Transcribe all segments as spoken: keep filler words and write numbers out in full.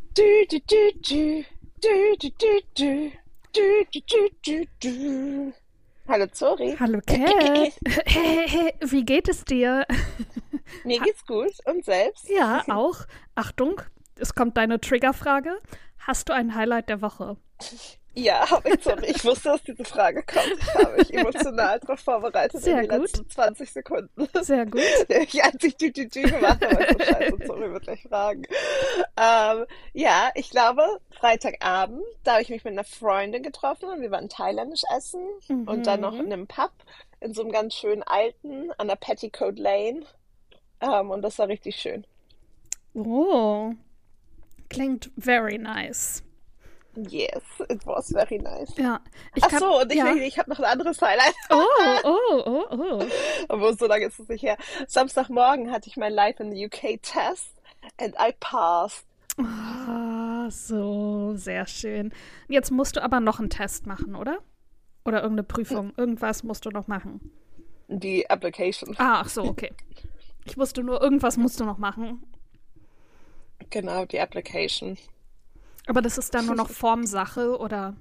Du, du, du, du. Du, du, du, du. Du, du, du, du, du. Hallo Zori. Hallo Cat. Hey, hey, wie geht es dir? Mir Ha geht's gut und selbst? ja, auch. Achtung, es kommt deine Triggerfrage. Hast du ein Highlight der Woche? Ja, habe ich, Zori. Ich wusste, dass diese Frage kommt. Ich habe mich emotional darauf vorbereitet in Sehr den gut, letzten zwanzig Sekunden. sehr gut. Ich, als ich die, die, die gemacht habe, ich so, scheiße, Zori wird gleich fragen. Ähm, ja, ich glaube, Freitagabend, da habe ich mich mit einer Freundin getroffen und wir waren thailändisch essen und dann noch Mhm. in einem Pub in so einem ganz schönen alten an der Petticoat Lane. Ähm, und das war richtig schön. Oh, klingt very nice. Yes, it was very nice. Ja, ich Ach kann, so, und ich, ja. ich habe noch ein anderes Highlight. Oh, oh, oh, oh. Obwohl, so lange ist es nicht her. Samstagmorgen hatte ich mein Life in the U K Test and I passed. Ah, so, sehr schön. Jetzt musst du aber noch einen Test machen, oder? Oder irgendeine Prüfung. Irgendwas musst du noch machen. Die Application. Ah, ach so, okay. Ich wusste nur, irgendwas musst du noch machen. Genau, die Application. Aber das ist dann nur noch Formsache oder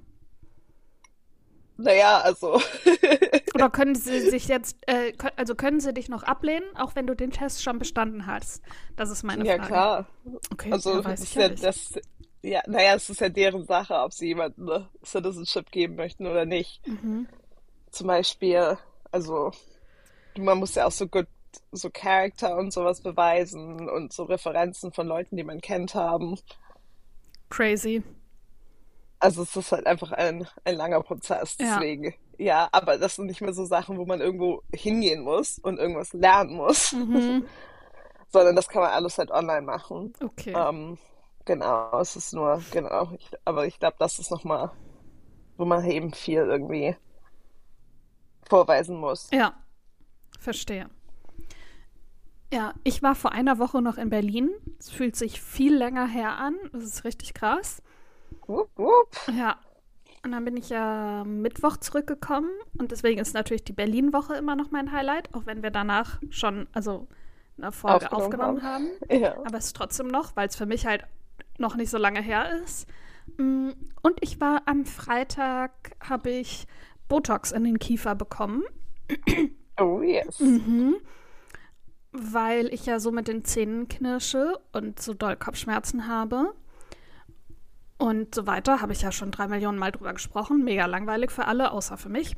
Naja, also. oder können sie sich jetzt, äh, kö- also können sie dich noch ablehnen, auch wenn du den Test schon bestanden hast? Das ist meine Ja, Frage. klar. Okay, Also, ja, das weiß ich ist ja ja nicht. das. Ja, naja, es ist ja deren Sache, ob sie jemandem eine Citizenship geben möchten oder nicht. Mhm. Zum Beispiel, also, man muss ja auch so gut, so Charakter und sowas beweisen und so Referenzen von Leuten, die man kennt, haben. Crazy. Also es ist halt einfach ein, ein langer Prozess, Ja. deswegen. Ja, aber das sind nicht mehr so Sachen, wo man irgendwo hingehen muss und irgendwas lernen muss, Mhm. sondern das kann man alles halt online machen. Okay. Ähm, genau, es ist nur, genau. Ich, aber ich glaube, das ist nochmal, wo man eben viel irgendwie vorweisen muss. Ja, verstehe. Ja, ich war vor einer Woche noch in Berlin. Es fühlt sich viel länger her an. Das ist richtig krass. Wupp, wupp. Ja. Und dann bin ich ja Mittwoch zurückgekommen und deswegen ist natürlich die Berlin-Woche immer noch mein Highlight, auch wenn wir danach schon, also eine Folge Aufgenommen haben. aufgenommen haben. Ja. Aber es ist trotzdem noch, weil es für mich halt noch nicht so lange her ist. Mm, Und ich war am Freitag, habe ich Botox in den Kiefer bekommen, Oh yes. mhm. weil ich ja so mit den Zähnen knirsche und so doll Kopfschmerzen habe. Und so weiter, habe ich ja schon drei Millionen Mal drüber gesprochen. Mega langweilig für alle, außer für mich.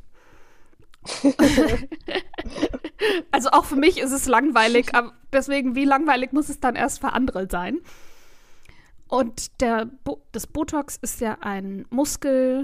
Also auch für mich ist es langweilig, aber deswegen, wie langweilig muss es dann erst für andere sein? Und der Bo das Botox ist ja ein Muskellähmer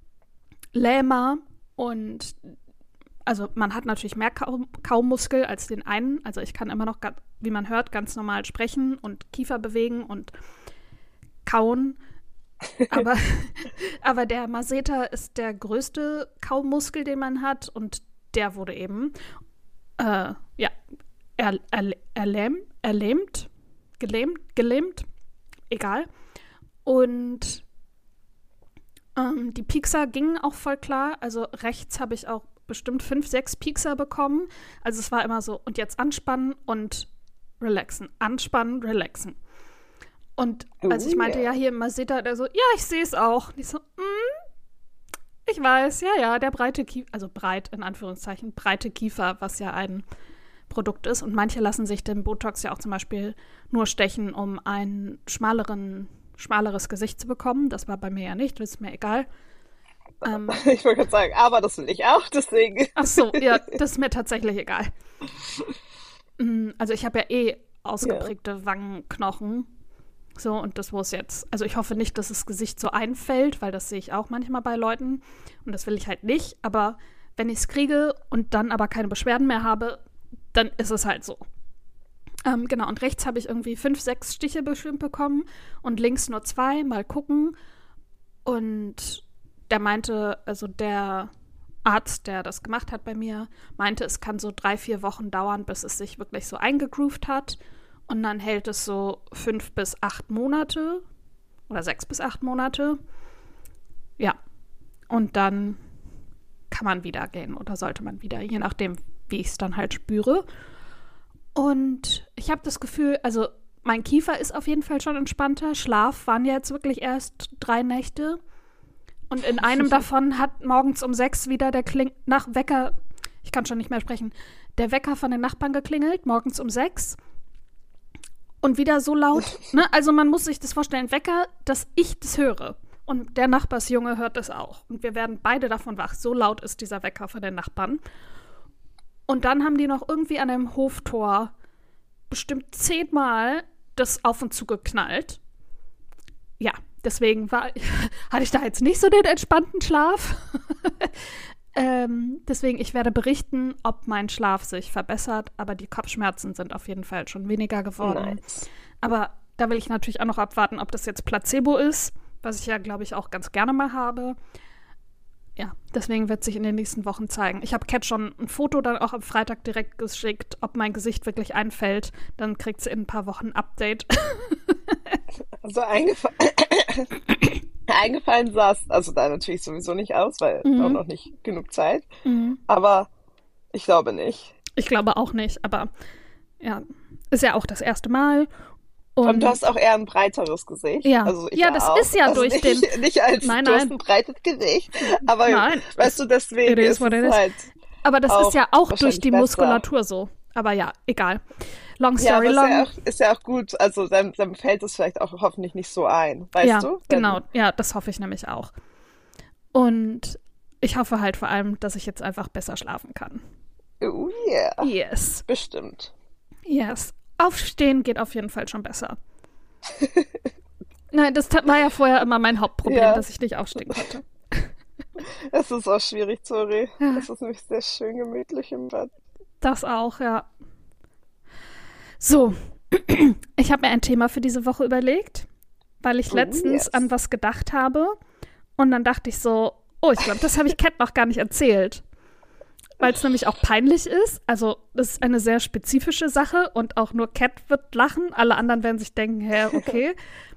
und also man hat natürlich mehr Kau Kaumuskel als den einen. Also ich kann immer noch, wie man hört, ganz normal sprechen und Kiefer bewegen und kauen. Aber, aber der Masseter ist der größte Kaumuskel, den man hat und der wurde eben äh, ja, er, er, erlähm, erlähmt, gelähmt, gelähmt, egal. Und ähm, die Piekser gingen auch voll klar. Also rechts habe ich auch bestimmt fünf, sechs Piekser bekommen. Also es war immer so, und jetzt anspannen und relaxen, anspannen, relaxen. Und als Oh ich meinte, ja, yeah. hier im Masseter, der so, ja, ich sehe es auch. Und ich so, mm, ich weiß, ja, ja, der breite Kiefer, also breit in Anführungszeichen, breite Kiefer, was ja ein Produkt ist. Und manche lassen sich den Botox ja auch zum Beispiel nur stechen, um ein schmaleren, schmaleres Gesicht zu bekommen. Das war bei mir ja nicht, das ist mir egal. Ähm, Ich wollte gerade sagen, aber das will ich auch, deswegen. ach so, ja, das ist mir tatsächlich egal. Mm, Also ich habe ja eh Ja. ausgeprägte Wangenknochen. So, und das, wo es jetzt, also ich hoffe nicht, dass das Gesicht so einfällt, weil das sehe ich auch manchmal bei Leuten. Und das will ich halt nicht. Aber wenn ich es kriege und dann aber keine Beschwerden mehr habe, dann ist es halt so. Ähm, genau, und rechts habe ich irgendwie fünf, sechs Stiche bestimmt bekommen und links nur zwei, mal gucken. Und der meinte, also der Arzt, der das gemacht hat bei mir, meinte, es kann so drei, vier Wochen dauern, bis es sich wirklich so eingegroovt hat. Und dann hält es so fünf bis acht Monate oder sechs bis acht Monate. Ja, und dann kann man wieder gehen oder sollte man wieder, je nachdem, wie ich es dann halt spüre. Und ich habe das Gefühl, also mein Kiefer ist auf jeden Fall schon entspannter. Schlaf waren jetzt wirklich erst drei Nächte. Und in einem davon hat morgens um sechs wieder der Kling nach Wecker, ich kann schon nicht mehr sprechen, der Wecker von den Nachbarn geklingelt, morgens um sechs. Und wieder so laut, ne? Also man muss sich das vorstellen, Wecker, dass ich das höre. Und der Nachbarsjunge hört das auch. Und wir werden beide davon wach. So laut ist dieser Wecker von den Nachbarn. Und dann haben die noch irgendwie an dem Hoftor bestimmt zehnmal das auf und zu geknallt. Ja, deswegen war, hatte ich da jetzt nicht so den entspannten Schlaf. ähm, deswegen, ich werde berichten, ob mein Schlaf sich verbessert. Aber die Kopfschmerzen sind auf jeden Fall schon weniger geworden. Nice. Aber da will ich natürlich auch noch abwarten, ob das jetzt Placebo ist, was ich ja, glaube ich, auch ganz gerne mal habe. Ja, deswegen wird sich in den nächsten Wochen zeigen. Ich habe Kat schon ein Foto dann auch am Freitag direkt geschickt, ob mein Gesicht wirklich einfällt. Dann kriegt sie in ein paar Wochen ein Update. Also eingefa eingefallen sah es, also da natürlich sowieso nicht aus, weil Mhm. auch noch nicht genug Zeit. Mhm. Aber ich glaube nicht. Ich glaube auch nicht, aber ja, ist ja auch das erste Mal. Und, Und du hast auch eher ein breiteres Gesicht. Ja. Also ich Ja, das auch. ist ja also durch nicht, den- Nicht als Nein, du hast nein. ein breites Gesicht, aber Nein, weißt du, deswegen it is ist what it es is. halt... aber das auch ist ja auch durch wahrscheinlich die besser. Muskulatur so. Aber ja, egal. Long Ja, story aber ist long. ja, auch, ist ja auch gut. Also dann, dann fällt es vielleicht auch hoffentlich nicht so ein. Weißt ja, du? Wenn- genau. Ja, das hoffe ich nämlich auch. Und ich hoffe halt vor allem, dass ich jetzt einfach besser schlafen kann. Oh yeah. Yes. Bestimmt. Yes. Aufstehen geht auf jeden Fall schon besser. Nein, das war ja vorher immer mein Hauptproblem, Ja. dass ich nicht aufstehen konnte. Es ist auch schwierig, sorry. Ja. Es ist nämlich sehr schön gemütlich im Bett. Das auch, ja. So, ich habe mir ein Thema für diese Woche überlegt, weil ich Oh, letztens yes. an was gedacht habe. Und dann dachte ich so, oh, ich glaube, das habe ich Kat noch gar nicht erzählt. Weil es nämlich auch peinlich ist. Also, das ist eine sehr spezifische Sache und auch nur Kat wird lachen. Alle anderen werden sich denken, hä, okay.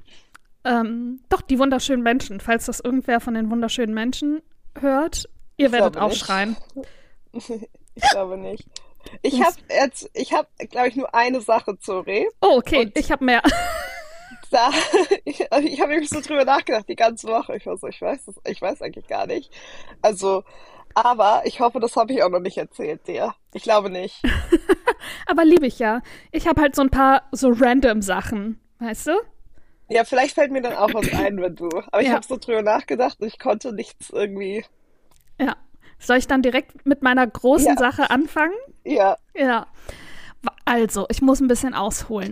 ähm, doch, die wunderschönen Menschen. Falls das irgendwer von den wunderschönen Menschen hört, ihr Ich werdet glaube nicht. aufschreien. Ich glaube nicht. Ich habe jetzt, ich habe, glaube ich, nur eine Sache, sorry. Oh, okay, Und- ich habe mehr. Da, ich, ich habe nämlich so drüber nachgedacht die ganze Woche. Ich war so, ich weiß das, ich weiß eigentlich gar nicht. Also, aber ich hoffe, das habe ich auch noch nicht erzählt dir. Ich glaube nicht. Aber liebe ich ja. Ich habe halt so ein paar so random Sachen, weißt du? Ja, vielleicht fällt mir dann auch was ein, wenn du. Aber ich Ja. habe so drüber nachgedacht und ich konnte nichts irgendwie. Ja. Soll ich dann direkt mit meiner großen Ja. Sache anfangen? Ja, Ja. Also, ich muss ein bisschen ausholen.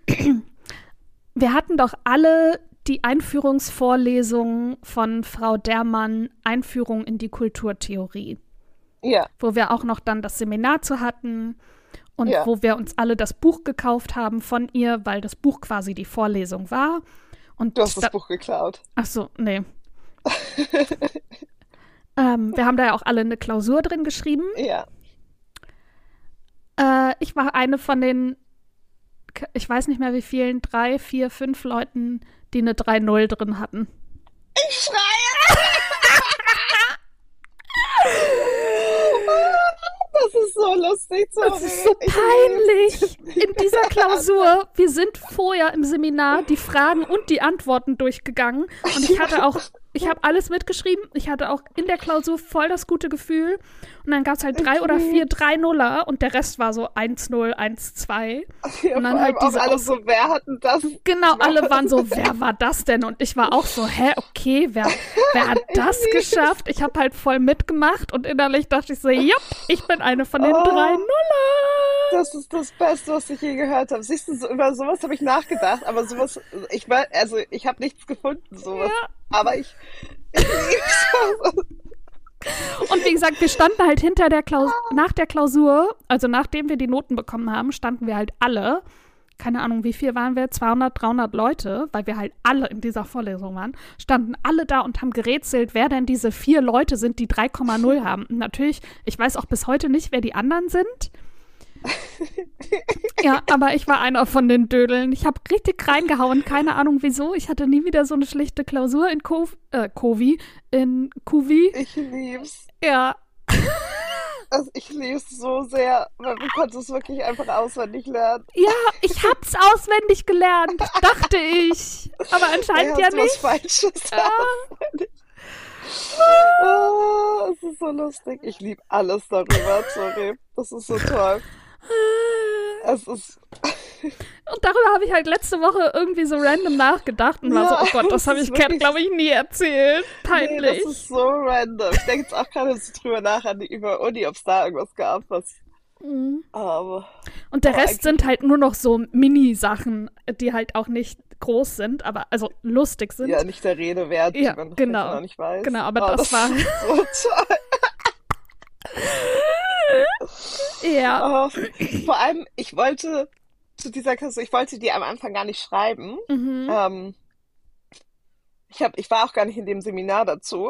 Wir hatten doch alle die Einführungsvorlesung von Frau Dermann, Einführung in die Kulturtheorie, ja, wo wir auch noch dann das Seminar zu hatten und Ja. wo wir uns alle das Buch gekauft haben von ihr, weil das Buch quasi die Vorlesung war. Und du hast da- das Buch geklaut. Ach so, nee. ähm, wir haben da ja auch alle eine Klausur drin geschrieben. Ja. Äh, ich war eine von den, k- ich weiß nicht mehr wie vielen, drei, vier, fünf Leuten, die eine drei null drin hatten. Ich schreie! Das ist so lustig, sorry. Das ist so Ich peinlich. In dieser Klausur, wir sind vorher im Seminar die Fragen und die Antworten durchgegangen. Und ich hatte auch, ich habe alles mitgeschrieben. Ich hatte auch in der Klausur voll das gute Gefühl. Und dann gab es halt drei oder vier drei Nuller und der Rest war so eins null, eins zwei. Ja, Und dann vor halt allem auch diese alle Aus- so, wer hat denn das? Genau, alle waren so, wer war das denn? Und ich war auch so, hä, okay, wer, wer hat das lieb's. geschafft? Ich habe halt voll mitgemacht und innerlich dachte ich so, jupp, ich bin eine von den Oh. drei Nuller. Das ist das Beste, was ich je gehört habe. Siehst du, so, über sowas habe ich nachgedacht, aber sowas, ich war, also ich habe nichts gefunden, sowas. Ja. Aber ich, ich lieb's. Und wie gesagt, wir standen halt hinter der Klausur, nach der Klausur, also nachdem wir die Noten bekommen haben, standen wir halt alle, keine Ahnung, wie viel waren wir, zweihundert, dreihundert Leute, weil wir halt alle in dieser Vorlesung waren, standen alle da und haben gerätselt, wer denn diese vier Leute sind, die drei Komma null haben. Und natürlich, ich weiß auch bis heute nicht, wer die anderen sind. Ja, aber ich war einer von den Dödeln. Ich habe richtig reingehauen, keine Ahnung wieso. Ich hatte nie wieder so eine schlichte Klausur in Kov äh, Kovi, in Kuvi. Ich lieb's. Ja. Also ich liebe es so sehr, weil man konnte es wirklich einfach auswendig lernen. Ja, ich hab's auswendig gelernt, dachte ich. Aber anscheinend ja hast du was nicht. Falsches Ja. auswendig. Oh, es ist so lustig. Ich liebe alles darüber, sorry. Das ist so toll. Es ist. Und darüber habe ich halt letzte Woche irgendwie so random nachgedacht und war so, Ja, oh Gott, das das habe ist ich Kat, wirklich- glaube ich, nie erzählt. Nee, Peinlich. das ist so random. Ich denke jetzt auch gerade so drüber nach an die über Uni, ob es da irgendwas gab, was. Mhm. Aber. Und der aber Rest eigentlich- sind halt nur noch so Mini-Sachen, die halt auch nicht groß sind, aber also lustig sind. Ja, nicht der Rede wert, Ja, die man genau. vielleicht noch nicht weiß. Genau, aber Oh, das war- ist so toll. Ja. Oh, vor allem, ich wollte zu dieser Klasse, ich wollte die am Anfang gar nicht schreiben. Mhm. Ähm, ich hab, ich war auch gar nicht in dem Seminar dazu.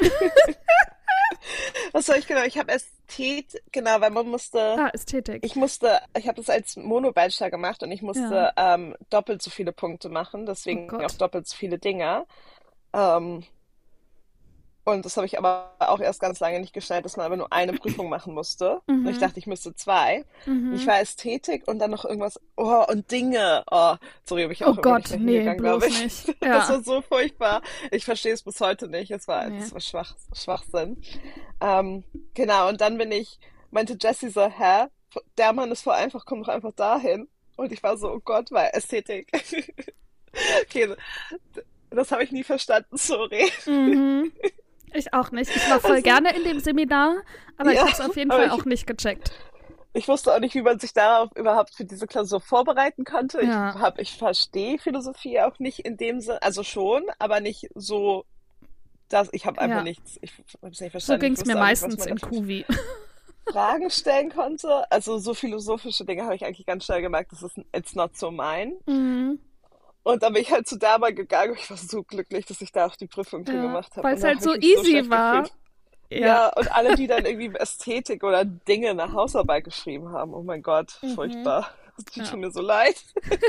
Was soll ich genau? Ich habe Ästhet, genau, weil man musste, Ah, Ästhetik. ich musste, ich habe das als Mono-Bachelor gemacht und ich musste ähm, doppelt so viele Punkte machen, deswegen Oh Gott. auch doppelt so viele Dinge. Ähm, und das habe ich aber auch erst ganz lange nicht geschnallt, dass man aber nur eine Prüfung machen musste. Und ich Mhm. dachte, ich müsste zwei. Mhm. Ich war Ästhetik und dann noch irgendwas, oh, und Dinge. Oh, sorry, habe ich auch Oh immer Gott, nicht mehr nee, hingegangen, bloß glaube ich. nicht. Das Ja. war so furchtbar. Ich verstehe es bis heute nicht. Es war, Nee. es war Schwach, Schwachsinn. Ähm, genau, und dann bin ich, meinte Jessie so, hä? Der Mann ist voll einfach, komm doch einfach dahin. Und ich war so, oh Gott, weil Ästhetik. Okay, das habe ich nie verstanden, sorry. Mhm. Ich auch nicht. Ich war voll Also- gerne in dem Seminar, aber ich Ja, habe es auf jeden aber Fall ich- auch nicht gecheckt. Ich wusste auch nicht, wie man sich darauf überhaupt für diese Klausur vorbereiten konnte. Ja. Ich hab, ich verstehe Philosophie auch nicht in dem Sinne, also schon, aber nicht so, dass ich habe einfach Ja. nichts, ich habe es nicht So verstanden. ging Ich es mir wusste auch nicht, was meistens man in da für Kuvi. Fragen stellen konnte. Also so philosophische Dinge habe ich eigentlich ganz schnell gemerkt, das ist it's not so mine. Mhm. Und dann bin ich halt zu Dama gegangen und ich war so glücklich, dass ich da auch die Prüfung drin Ja, gemacht habe. weil Und es dann halt hab so ich mich easy schlecht war. gefühlt. Ja, und alle, die dann irgendwie Ästhetik oder Dinge nach Hausarbeit geschrieben haben, oh mein Gott, Mhm. furchtbar. Das tut Ja. mir so leid.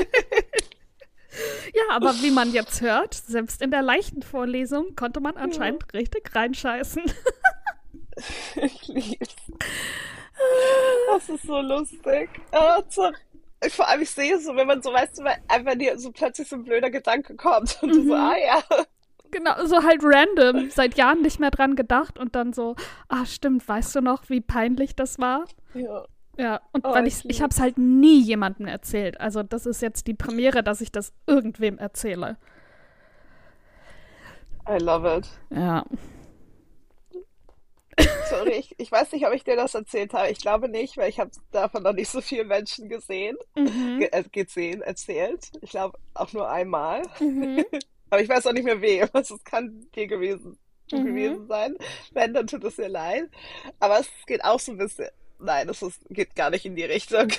Ja, aber wie man jetzt hört, selbst in der leichten Vorlesung konnte man anscheinend richtig reinscheißen. Ich lieb's. Das ist so lustig. Oh, so, vor allem, ich sehe es so, wenn man so, weißt du, weil einfach dir so plötzlich so ein blöder Gedanke kommt und du so, Mhm. ah ja. Genau, so halt random, seit Jahren nicht mehr dran gedacht und dann so, ah stimmt, weißt du noch, wie peinlich das war? Ja. Ja, und Oh, weil ich ich, ich lieb's. habe es halt nie jemandem erzählt. Also das ist jetzt die Premiere, dass ich das irgendwem erzähle. I love it. Ja. Sorry, ich, ich weiß nicht, ob ich dir das erzählt habe. Ich glaube nicht, weil ich habe davon noch nicht so viele Menschen gesehen, Mhm. ge äh, gesehen, erzählt. Ich glaube auch nur einmal. Mhm. Aber ich weiß auch nicht mehr wem. Also es kann dir gewesen, du Mhm. gewesen sein. Wenn, dann tut es mir leid. Aber es geht auch so ein bisschen. Nein, es ist, geht gar nicht in die Richtung.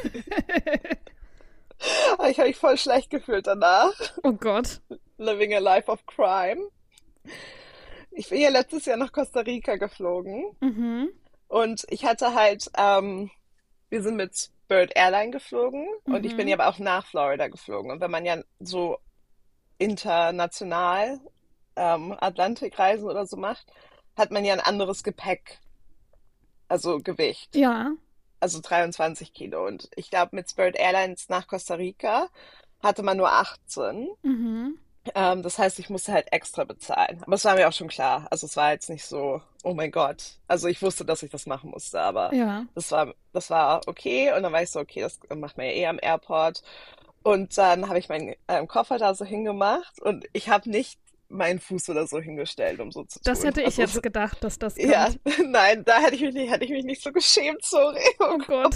Aber ich habe mich voll schlecht gefühlt danach. Oh Gott. Living a life of crime. Ich bin ja letztes Jahr nach Costa Rica geflogen. Mhm. Und ich hatte halt, ähm, wir sind mit Spirit Airline geflogen und ich bin Mhm. ja aber auch nach Florida geflogen. Und wenn man ja so international ähm, Atlantikreisen oder so macht, hat man ja ein anderes Gepäck, also Gewicht, Ja. also dreiundzwanzig Kilo. Und ich glaube, mit Spirit Airlines nach Costa Rica hatte man nur achtzehn. Mhm. Ähm, das heißt, ich musste halt extra bezahlen. Aber es war mir auch schon klar. Also es war jetzt nicht so, oh mein Gott. Also ich wusste, dass ich das machen musste, aber Ja. das war, das war okay. Und dann war ich so, okay, das macht man ja eh am Airport. Und dann habe ich meinen ähm, Koffer da so hingemacht und ich habe nicht meinen Fuß oder so hingestellt, um so zu tun. Das hätte ich Also, jetzt gedacht, dass das kommt. ja, nein, da hätte ich mich nicht, hätte ich mich nicht so geschämt, sorry. Oh Gott.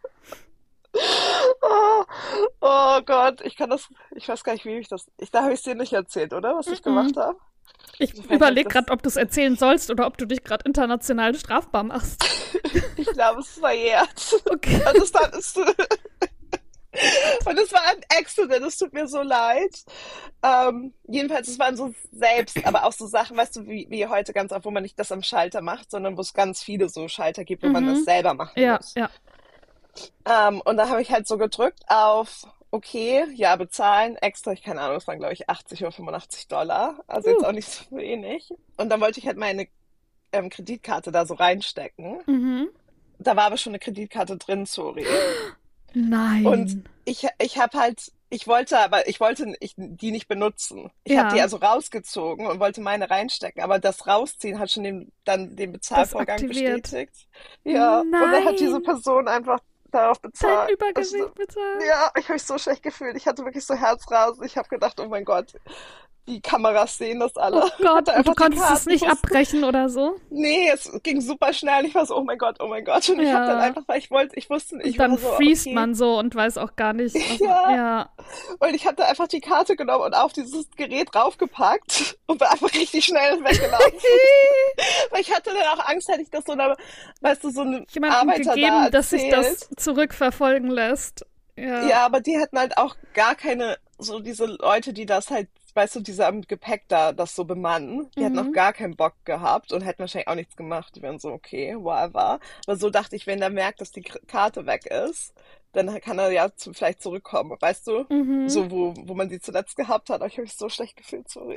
Oh, oh Gott, ich kann das, ich weiß gar nicht, wie ich das, ich, da habe ich es dir nicht erzählt, oder? Was ich Mhm. gemacht habe? Ich Vielleicht überlege habe ich gerade, ob du es erzählen sollst oder ob du dich gerade international strafbar machst. Ich glaube, es ist verjährt. Okay. Und es war, es, und es war ein Accident, es tut mir so leid. Ähm, jedenfalls, es waren so selbst, aber auch so Sachen, weißt du, wie, wie heute ganz oft, wo man nicht das am Schalter macht, sondern wo es ganz viele so Schalter gibt, wo man Mhm. das selber machen Ja, muss. ja. Ähm, und da habe ich halt so gedrückt auf, okay, ja, bezahlen, extra, ich keine Ahnung, das waren, glaube ich, achtzig oder fünfundachtzig Dollar, also jetzt Uh. auch nicht so wenig. Und dann wollte ich halt meine ähm, Kreditkarte da so reinstecken. Mhm. da war aber schon eine Kreditkarte drin, sorry. Nein. Und ich, ich habe halt, ich wollte aber, ich wollte ich, die nicht benutzen. Ich Ja. habe die also rausgezogen und wollte meine reinstecken, aber das Rausziehen hat schon den, dann den Bezahlvorgang aktiviert. bestätigt. Ja, und dann hat diese Nein. Person einfach darauf bezahlt. Dein Übergewicht bezahlt. Ja, ich habe mich so schlecht gefühlt. Ich hatte wirklich so Herzrasen. Ich habe gedacht, oh mein Gott, die Kameras sehen das alle. Oh Gott, Hatte und du einfach die konntest es Karten nicht wusste- abbrechen oder so? Nee, es ging super schnell. Ich war so, oh mein Gott, oh mein Gott. Und ich Ja. habe dann einfach, weil ich wollte, ich wusste nicht, ich Und dann war so, freest okay. man so und weiß auch gar nicht. Was Ja. man, ja. Und ich habe da einfach die Karte genommen und auf dieses Gerät draufgepackt und bin einfach richtig schnell weggelaufen. Weil ich hatte dann auch Angst, hätte ich das so einer, weißt du, so eine Jemandem Arbeiter gegeben, da dass sich erzählt. das zurückverfolgen lässt. Ja. Ja, aber die hatten halt auch gar keine, so diese Leute, die das halt, weißt du, diese am Gepäck da, das so bemannen, die hatten Mhm. auch gar keinen Bock gehabt und hätten wahrscheinlich auch nichts gemacht. Die wären so, okay, whatever. Aber so dachte ich, wenn der merkt, dass die K- Karte weg ist, dann kann er ja zu, vielleicht zurückkommen, weißt du? Mhm. So, wo, wo man sie zuletzt gehabt hat. Aber ich habe mich so schlecht gefühlt, sorry.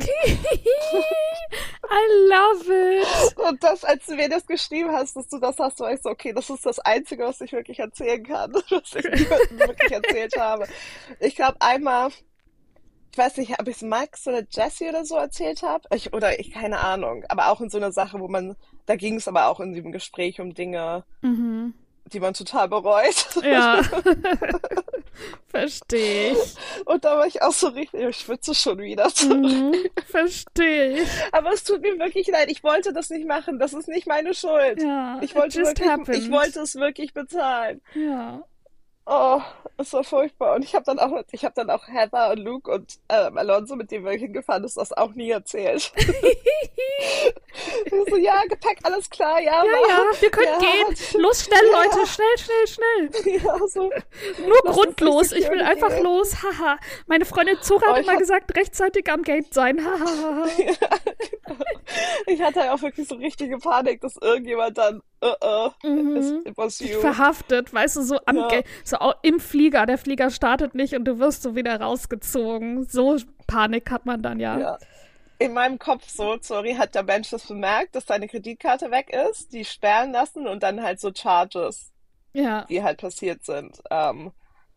I love it. Und das, als du mir das geschrieben hast, dass du das hast, war ich so, okay, das ist das Einzige, was ich wirklich erzählen kann, was ich niemandem wirklich erzählt habe. Ich glaube, einmal, ich weiß nicht, ob ich es Max oder Jesse oder so erzählt habe, ich, oder ich, keine Ahnung, aber auch in so einer Sache, wo man, da ging es aber auch in diesem Gespräch um Dinge, Mhm. die man total bereut. Ja. Verstehe ich. Und da war ich auch so richtig, ich schwitze schon wieder. Mhm. Verstehe ich. Aber es tut mir wirklich leid, ich wollte das nicht machen, das ist nicht meine Schuld. Ja. Ich it wollte just wirklich, happened. ich wollte es wirklich bezahlen. Ja. Oh, es war furchtbar. Und ich habe dann auch, ich habe dann auch Heather und Luke und ähm, Alonso, mit dem wir hingefahren ist, das auch nie erzählt. Ich so, ja, Gepäck, alles klar, ja, Ja, war- ja, wir können ja, gehen. Los, schnell, Ja. Leute, schnell, schnell, schnell. Ja, so. Nur Lass uns grundlos. richtig Ich will gerne einfach gehen. los. Haha. Meine Freundin Zora Oh, hat ich immer hab- gesagt, rechtzeitig am Gate sein. Hahaha. Ich hatte ja auch wirklich so richtige Panik, dass irgendjemand dann, uh, uh, Mhm. it was Dich you. verhaftet, weißt du, so am Ja. Gate, so au- im Flieger. Der Flieger startet nicht und du wirst so wieder rausgezogen. So Panik hat man dann ja. Ja. In meinem Kopf so, sorry, hat der Mensch das bemerkt, dass seine Kreditkarte weg ist, die sperren lassen und dann halt so Charges, Ja. die halt passiert sind, ähm,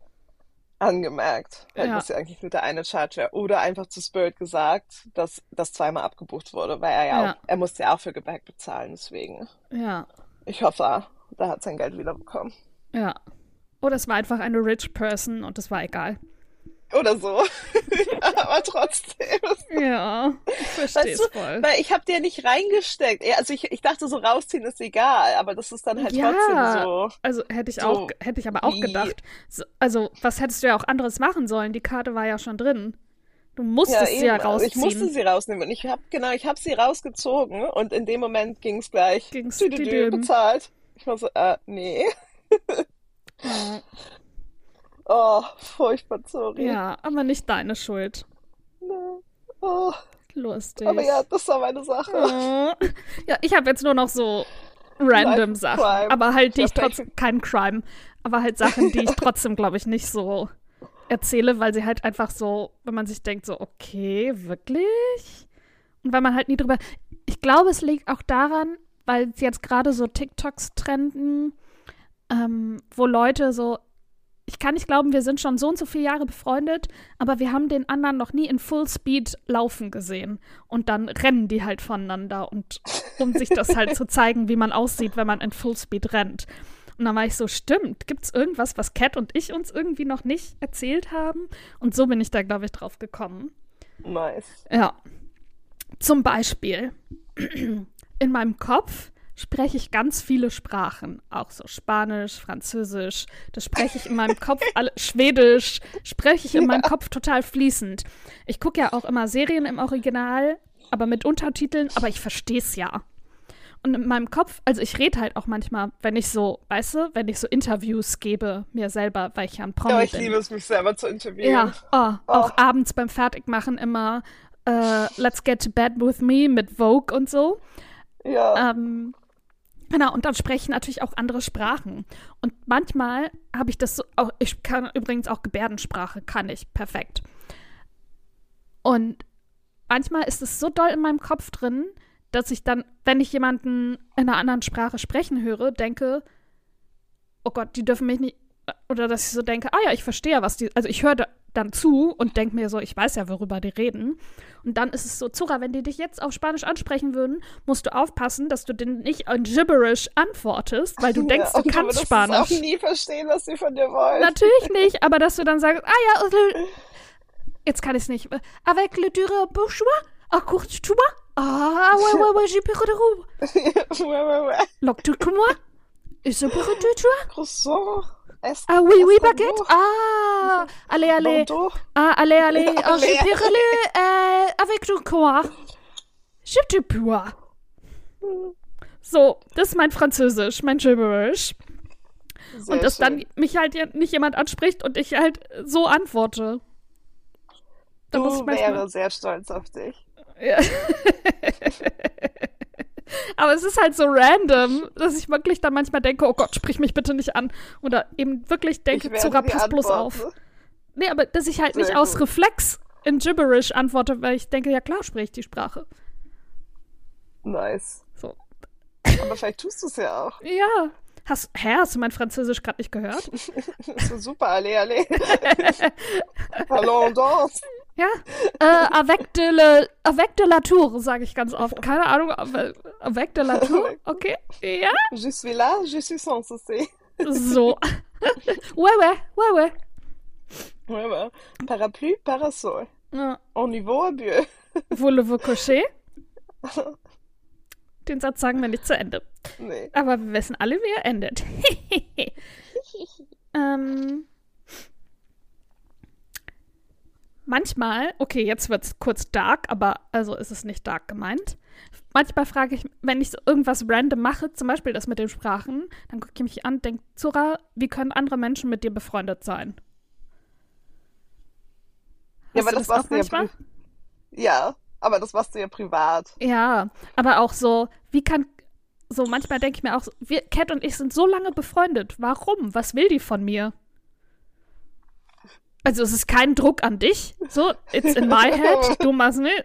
angemerkt. Weil Ja. das ja eigentlich nur der eine Charge wäre. Oder einfach zu Spirit gesagt, dass das zweimal abgebucht wurde, weil er ja, Ja. auch, er musste ja auch für Gepäck bezahlen, deswegen. Ja. Ich hoffe, der hat sein Geld wiederbekommen. Ja. Oder es war einfach eine rich person und es war egal. Oder so. Aber trotzdem. Ja, ich verstehe es Weißt du, voll. weil ich habe dir nicht reingesteckt. Ja, also ich, ich dachte, so rausziehen ist egal, aber das ist dann halt Ja. trotzdem so. Also hätte ich So auch, hätte ich aber auch wie- gedacht. So, also, was hättest du ja auch anderes machen sollen? Die Karte war ja schon drin. Du musstest sie ja eben. Also ich musste rausziehen. sie rausnehmen und ich habe genau, ich habe sie rausgezogen und in dem Moment ging es gleich Ging's dü- dü- dü, düdüm. bezahlt. Ich war so, äh, nee. Ja. Oh, furchtbar, sorry. Ja, aber nicht deine Schuld. Nee. Oh, Lustig. aber ja, das war meine Sache. Oh. Ja, ich habe jetzt nur noch so random Life Sachen. Crime. Aber halt, die Ja, ich trotzdem, kein Crime, aber halt Sachen, die ich trotzdem, glaube ich, nicht so erzähle, weil sie halt einfach so, wenn man sich denkt, so, okay, wirklich? Und weil man halt nie drüber. Ich glaube, es liegt auch daran, weil es jetzt gerade so TikToks trenden, ähm, wo Leute so, ich kann nicht glauben, wir sind schon so und so viele Jahre befreundet, aber wir haben den anderen noch nie in Fullspeed laufen gesehen. Und dann rennen die halt voneinander und um sich das halt zu zeigen, wie man aussieht, wenn man in Fullspeed rennt. Und dann war ich so, stimmt, gibt's irgendwas, was Kat und ich uns irgendwie noch nicht erzählt haben? Und so bin ich da, glaube ich, drauf gekommen. Nice. Ja. Zum Beispiel, in meinem Kopf spreche ich ganz viele Sprachen, auch so Spanisch, Französisch, das spreche ich in meinem Kopf, alle, Schwedisch, spreche ich in meinem Kopf total fließend. Ich gucke ja auch immer Serien im Original, aber mit Untertiteln, aber ich verstehe es ja. Und in meinem Kopf, also ich rede halt auch manchmal, wenn ich so, weißt du, wenn ich so Interviews gebe, mir selber, weil ich ja ein Promi Ja, ich bin. liebe es, mich selber zu interviewen. Ja, oh, auch Oh. abends beim Fertigmachen immer äh, Let's Get to Bed with Me mit Vogue und so. Ja. Ähm, genau, und dann spreche ich natürlich auch andere Sprachen. Und manchmal habe ich das so, auch, ich kann übrigens auch Gebärdensprache, kann ich, perfekt. Und manchmal ist es so doll in meinem Kopf drin, dass ich dann, wenn ich jemanden in einer anderen Sprache sprechen höre, denke, oh Gott, die dürfen mich nicht, oder dass ich so denke, ah ja, ich verstehe, was die, also ich höre da, dann zu und denke mir so, ich weiß ja, worüber die reden. Und dann ist es so, Zora, wenn die dich jetzt auf Spanisch ansprechen würden, musst du aufpassen, dass du denen nicht in Gibberish antwortest, weil du denkst, ja, du kannst du Spanisch. auch nie verstehen, was sie von dir wollen. Natürlich nicht, aber dass du dann sagst, ah ja, jetzt kann ich es nicht. Avec le dure bourgeois, à court toi, ah ouais, ouais, ouais, j'ai peur de roue. Ouais, ouais, ouais. L'octubre-moi, et ce pour toi. Croissant. Est- Ah oui, oui, est- baguette. Ah, allez, allez. Bordeaux. Ah, allez, allez. Ah, Allez, je peux aller euh, avec du quoi? Je te peux. So, das ist mein Französisch, mein Gibberish. Sehr Und dass schön. dann mich halt ja nicht jemand anspricht und ich halt so antworte. Da muss ich Du manchmal- wäre sehr stolz auf dich. Ja. Aber es ist halt so random, dass ich wirklich dann manchmal denke, oh Gott, sprich mich bitte nicht an. Oder eben wirklich denke, Ich werde Zora, die pass bloß antworten. auf. Nee, aber dass ich halt Sehr nicht aus gut. Reflex in Gibberish antworte, weil ich denke, ja klar, spreche ich die Sprache. Nice. So. Aber vielleicht tust du es ja auch. Ja. Hast, hä, hast du mein Französisch gerade nicht gehört? Das ist super, allez, allez. Hallo und danse. Ja. Äh, avec de la, avec de la tour, sage ich ganz oft. Keine Ahnung, aber avec de la tour, okay. Ja. Je suis là, je suis sans souci. So. Ouais, ouais, ouais, ouais. Ouais, ouais. Parapluie, parasol. Ja. Au niveau à Bieu. Voulez-vous coucher? Den Satz sagen wir nicht zu Ende. Nee. Aber wir wissen alle, wie er endet. ähm, manchmal, okay, jetzt wird es kurz dark, aber also ist es nicht dark gemeint. Manchmal frage ich, wenn ich so irgendwas random mache, zum Beispiel das mit den Sprachen, dann gucke ich mich an und denke, Zora, wie können andere Menschen mit dir befreundet sein? Ja, Hast aber du das das auch machst du ja manchmal? pri- Ja, aber das machst du ja privat. Ja, aber auch so, wie kann, so manchmal denke ich mir auch, so, wir, Kat und ich sind so lange befreundet. Warum? Was will die von mir? Also es ist kein Druck an dich. So, it's in my head. Du machst nicht.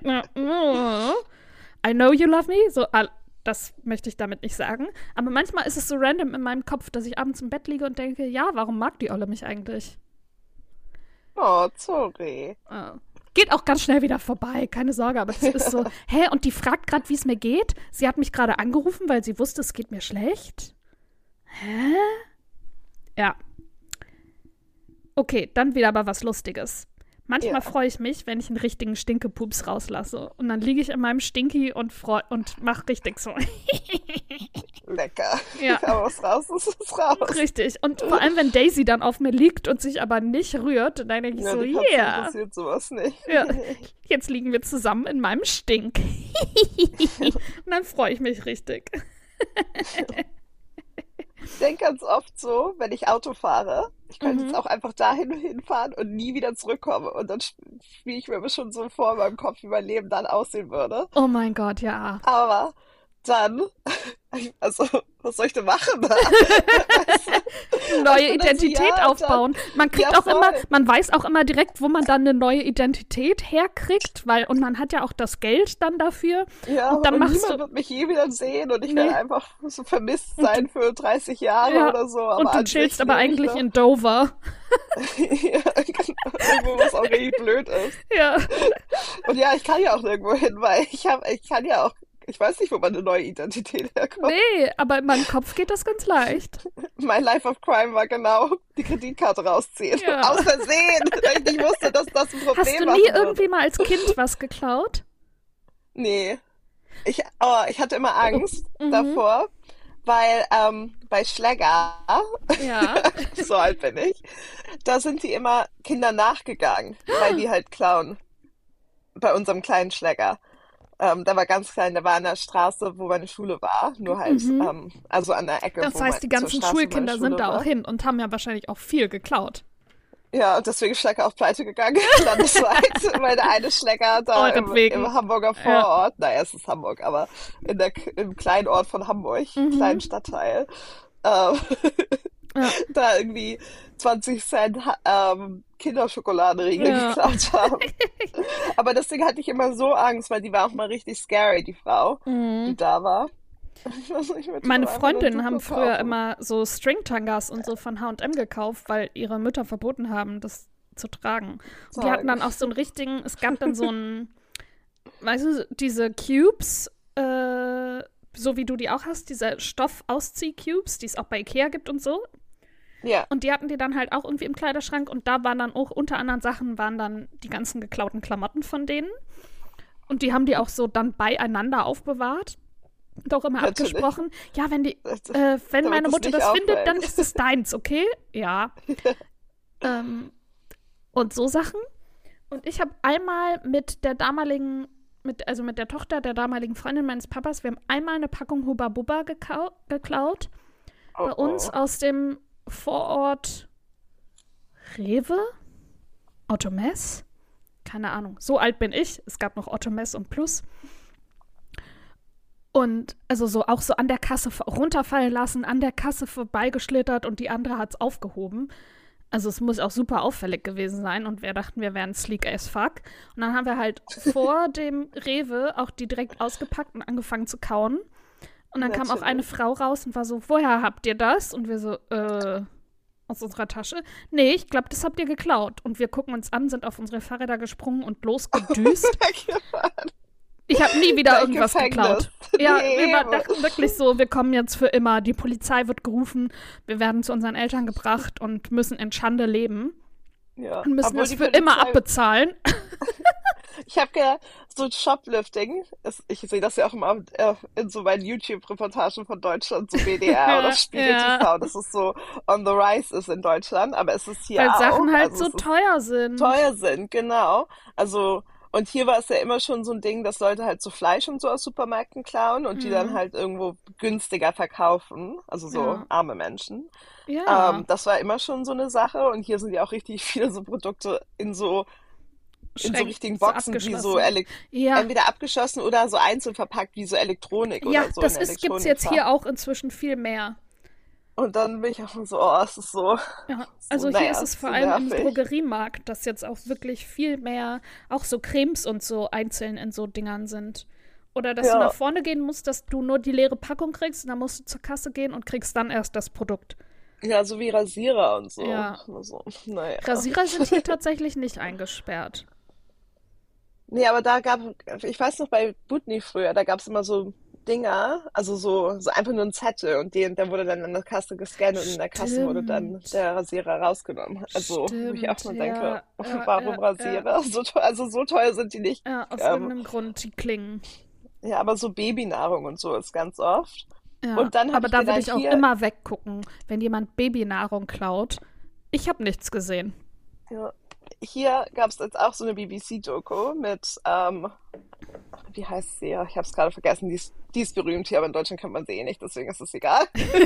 I know you love me. So, all- das möchte ich damit nicht sagen. Aber manchmal ist es so random in meinem Kopf, dass ich abends im Bett liege und denke, ja, warum mag die Olle mich eigentlich? Oh, sorry. Ah. Geht auch ganz schnell wieder vorbei, keine Sorge, aber das ist so, hä, und die fragt gerade, wie es mir geht. Sie hat mich gerade angerufen, weil sie wusste, es geht mir schlecht. Hä? Ja. Okay, dann wieder aber was Lustiges. Manchmal Ja. freue ich mich, wenn ich einen richtigen Stinkepups rauslasse. Und dann liege ich in meinem Stinky und, freu und mach richtig so. Lecker. Ja. Aber was raus ist, ist raus. Richtig. Und vor allem, wenn Daisy dann auf mir liegt und sich aber nicht rührt, dann denke ich Ja, so, die Katze yeah. interessiert sowas nicht. Ja, jetzt liegen wir zusammen in meinem Stink. Und dann freue ich mich richtig. Ich denke ganz oft so, wenn ich Auto fahre, ich könnte Mhm. jetzt auch einfach dahin hinfahren und nie wieder zurückkommen. Und dann spiele ich mir schon so vor in meinem Kopf, wie mein Leben dann aussehen würde. Oh mein Gott, ja. Aber dann, also, was soll ich denn machen da? Neue Also, das- Identität ja, aufbauen. Man kriegt ja, auch immer, voll. man weiß auch immer direkt, wo man dann eine neue Identität herkriegt, weil, und man hat ja auch das Geld dann dafür. Ja, Und dann und machst niemand du- wird mich je wieder sehen und ich Nee. werde einfach so vermisst sein für dreißig Jahre Ja, oder so. Aber Und du an chillst sich aber lebe ich eigentlich noch. in Dover. Ja, genau, irgendwo, was auch richtig blöd ist. Ja. Und ja, ich kann ja auch nirgendwo hin, weil ich habe, ich kann ja auch, ich weiß nicht, wo meine neue Identität herkommt. Nee, aber in meinem Kopf geht das ganz leicht. Mein Life of Crime war genau die Kreditkarte rausziehen. Ja. Aus Versehen, weil ich nicht wusste, dass das ein Problem Hast du machen nie würde. irgendwie mal als Kind was geklaut? Nee. Ich, oh, ich hatte immer Angst Mhm. davor, weil ähm, bei Schläger, Ja. so alt bin ich, da sind die immer Kinder nachgegangen, weil die halt klauen. Bei unserem kleinen Schläger. Ähm, der war ganz klein, der war an der Straße, wo meine Schule war, nur halt, Mhm. ähm, also an der Ecke, Das wo heißt, mein- die zur ganzen Straße, wo meine Schulkinder Schule sind da war. auch hin und haben ja wahrscheinlich auch viel geklaut. Ja, und deswegen ist Schlecker auf Pleite gegangen, landesweit, weil der eine Schlecker da im, Euretwegen. im Hamburger Vorort, naja, es ist Hamburg, aber in der, im kleinen Ort von Hamburg, Mhm. kleinen Stadtteil, ähm, Ja. da irgendwie zwanzig Cent ähm, Kinderschokoladenriegel Ja. geklaut haben. Aber deswegen hatte ich immer so Angst, weil die war auch mal richtig scary, die Frau, die Mhm. da war. Was ich mit Meine so einfach eine Freundinnen haben Duplo früher kaufen. immer so Stringtangas und so von H und M gekauft, weil ihre Mütter verboten haben, das zu tragen. Und die hatten dann auch so einen richtigen, es gab dann so einen, weißt du, diese Cubes, äh, so wie du die auch hast, diese Stoffauszieh-Cubes, die es auch bei Ikea gibt und so. Ja, Und die hatten die dann halt auch irgendwie im Kleiderschrank und da waren dann auch unter anderen Sachen waren dann die ganzen geklauten Klamotten von denen. Und die haben die auch so dann beieinander aufbewahrt. Und auch immer natürlich. abgesprochen, ja, wenn die, Das- äh, wenn damit meine es Mutter nicht das findet, auffällt. dann ist es deins, okay? Ja. ähm, und so Sachen. Und ich habe einmal mit der damaligen, mit, also mit der Tochter der damaligen Freundin meines Papas, wir haben einmal eine Packung Hubba Bubba gekau- geklaut. Oh, Bei uns oh. aus dem Vorort Rewe? Ottomess? Keine Ahnung. So alt bin ich. Es gab noch Ottomess und Plus. Und also so auch so an der Kasse runterfallen lassen, an der Kasse vorbeigeschlittert und die andere hat es aufgehoben. Also es muss auch super auffällig gewesen sein und wir dachten, wir wären sleek as fuck. Und dann haben wir halt vor dem Rewe auch die direkt ausgepackt und angefangen zu kauen. Und dann kam auch Natürlich. eine Frau raus und war so, woher habt ihr das? Und wir so, äh, aus unserer Tasche. Nee, ich glaube, das habt ihr geklaut. Und wir gucken uns an, sind auf unsere Fahrräder gesprungen und losgedüst. Ich habe nie wieder Gleich irgendwas Gefängnis. geklaut. Ja, Nee, wir war, aber- dachten wirklich so, wir kommen jetzt für immer. Die Polizei wird gerufen, wir werden zu unseren Eltern gebracht und müssen in Schande leben Ja. und müssen Obwohl es die für immer Polizei- abbezahlen. Ich habe ja so Shoplifting, ist, ich sehe das ja auch immer äh, in so meinen YouTube-Reportagen von Deutschland, so W D R oder Spiegel Ja. T V, dass es so on the rise ist in Deutschland, aber es ist hier Weil auch. Sachen halt also so es ist teuer sind. teuer sind, genau. Also, und hier war es ja immer schon so ein Ding, dass Leute halt so Fleisch und so aus Supermärkten klauen und die dann Mhm. halt irgendwo günstiger verkaufen, also so Ja. arme Menschen. Ja. Ähm, das war immer schon so eine Sache und hier sind ja auch richtig viele so Produkte in so in so Schränk- richtigen so Boxen, wie so abgeschlossen. elek Ja, entweder abgeschossen oder so einzeln verpackt wie so Elektronik ja, oder so das in ist, gibt's jetzt Elektronikfach. hier auch inzwischen viel mehr. Und dann bin ich auch so, oh, es ist so, Ja, so also hier naja, ist es vor so allem im nervig. Drogeriemarkt, dass jetzt auch wirklich viel mehr, auch so Cremes und so einzeln in so Dingern sind. Oder dass du Ja. nach vorne gehen musst, dass du nur die leere Packung kriegst und dann musst du zur Kasse gehen und kriegst dann erst das Produkt. Ja, so wie Rasierer und so. Ja. Also, naja. Rasierer sind hier tatsächlich nicht eingesperrt. Nee, aber da gab, ich weiß noch bei Butni früher, da gab es immer so Dinger, also so, so einfach nur ein Zettel und den, der wurde dann an der Kasse gescannt und in der Kasse wurde dann Stimmt. der Rasierer rausgenommen. Also, wo ich auch Stimmt, mal denke, ja, ja, warum ja, ja. Rasierer? So teuer, also so teuer sind die nicht. Ja, aus Ähm, irgendeinem Grund, die klingen. ja, aber so Babynahrung und so ist ganz oft. Ja, Und dann hab aber ich da mir würde dann ich auch hier- immer weggucken, wenn jemand Babynahrung klaut. Ich habe nichts gesehen. Ja. Hier gab es jetzt auch so eine B B C-Doku mit, ähm, wie heißt sie? Ja, ich habe es gerade vergessen. Die ist, die ist berühmt hier, aber in Deutschland kennt man sie eh nicht, deswegen ist es egal.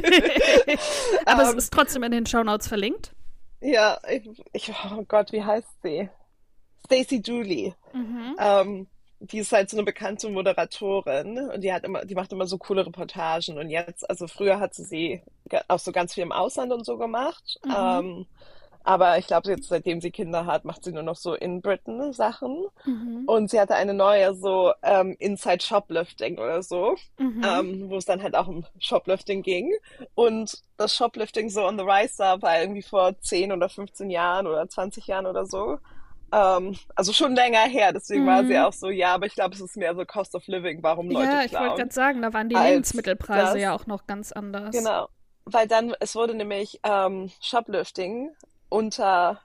Aber es Ähm, ist trotzdem in den Shownotes verlinkt. Ja, ich, ich, oh Gott, wie heißt sie? Stacey Dooley. Mhm. Ähm, die ist halt so eine bekannte Moderatorin und die hat immer, die macht immer so coole Reportagen und jetzt, also früher hat sie sie ga- auch so ganz viel im Ausland und so gemacht. Mhm. Ähm, aber ich glaube, jetzt, seitdem sie Kinder hat, macht sie nur noch so in Britain Sachen. Mhm. Und sie hatte eine neue so ähm, Inside Shoplifting oder so, Mhm. ähm, wo es dann halt auch um Shoplifting ging. Und das Shoplifting so on the rise war, war irgendwie vor zehn oder fünfzehn Jahren oder zwanzig Jahren oder so. Ähm, also schon länger her, deswegen war sie Mhm. auch so, ja, aber ich glaube, es ist mehr so Cost of Living, warum Leute Ja, ich wollte klauen. gerade sagen, da waren die als Lebensmittelpreise das. ja auch noch ganz anders. Genau, weil dann, es wurde nämlich ähm, Shoplifting unter,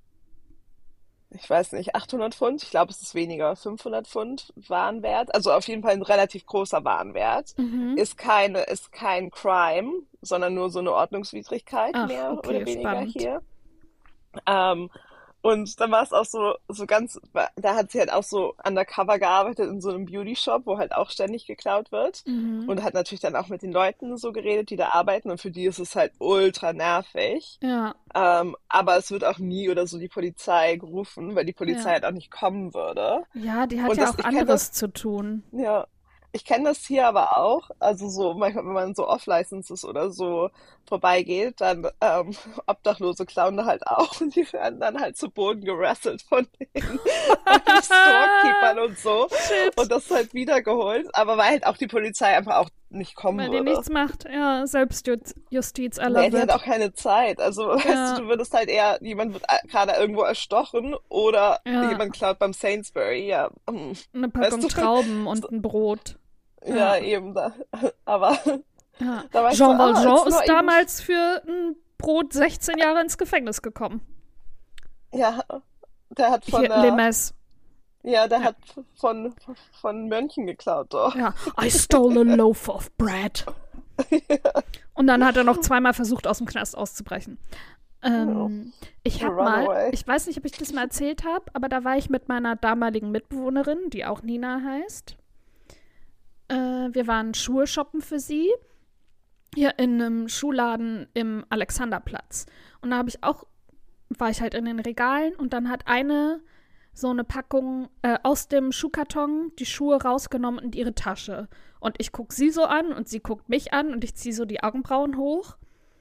ich weiß nicht, achthundert Pfund, ich glaube, es ist weniger, fünfhundert Pfund Warenwert, also auf jeden Fall ein relativ großer Warenwert, Mhm. ist keine, ist kein Crime, sondern nur so eine Ordnungswidrigkeit Ach, mehr okay, oder weniger spannend. hier. Ähm, und dann war es auch so, so ganz, da hat sie halt auch so undercover gearbeitet in so einem Beauty-Shop, wo halt auch ständig geklaut wird. Mhm. Und hat natürlich dann auch mit den Leuten so geredet, die da arbeiten. Und für die ist es halt ultra nervig. Ja, Ähm, aber es wird auch nie oder so die Polizei gerufen, weil die Polizei Ja. halt auch nicht kommen würde. ja, die hat Und ja das, auch ich kenne anderes das, zu tun. ja, ich kenne das hier aber auch. Also so manchmal, wenn man so Off-Licenses oder so vorbeigeht, dann ähm, Obdachlose klauen da halt auch und die werden dann halt zu Boden gerasselt von den, von den Storekeepern und so. Shit. Und das halt wiedergeholt. Aber weil halt auch die Polizei einfach auch nicht kommen Weil die würde. nichts macht. Ja, Selbstjustiz, I Nee, love die hat it. auch keine Zeit. Also, weißt Ja, du, du würdest halt eher, jemand wird a- gerade irgendwo erstochen oder ja, jemand klaut beim Sainsbury. Ja, hm, eine weißt Packung du? Trauben So, und ein Brot. Ja, ja, eben da. Aber ja. da war ich so, Jean ah, Valjean it's ist not even, damals für ein Brot sechzehn Jahre ins Gefängnis gekommen. ja, der hat von Hier, der, Lemes. ja, der Ja, hat von, von Mönchen geklaut, doch. ja. I stole a loaf of bread. Und dann hat er noch zweimal versucht, aus dem Knast auszubrechen. Ja, Ähm, ich a habe mal, runaway. ich weiß nicht, ob ich das mal erzählt habe, aber da war ich mit meiner damaligen Mitbewohnerin, die auch Nina heißt. Äh, wir waren Schuhe shoppen für sie, hier in einem Schuhladen im Alexanderplatz. Und da habe ich auch, war ich halt in den Regalen und dann hat eine so eine Packung äh, aus dem Schuhkarton die Schuhe rausgenommen in ihre Tasche. Und ich gucke sie so an und sie guckt mich an und ich ziehe so die Augenbrauen hoch.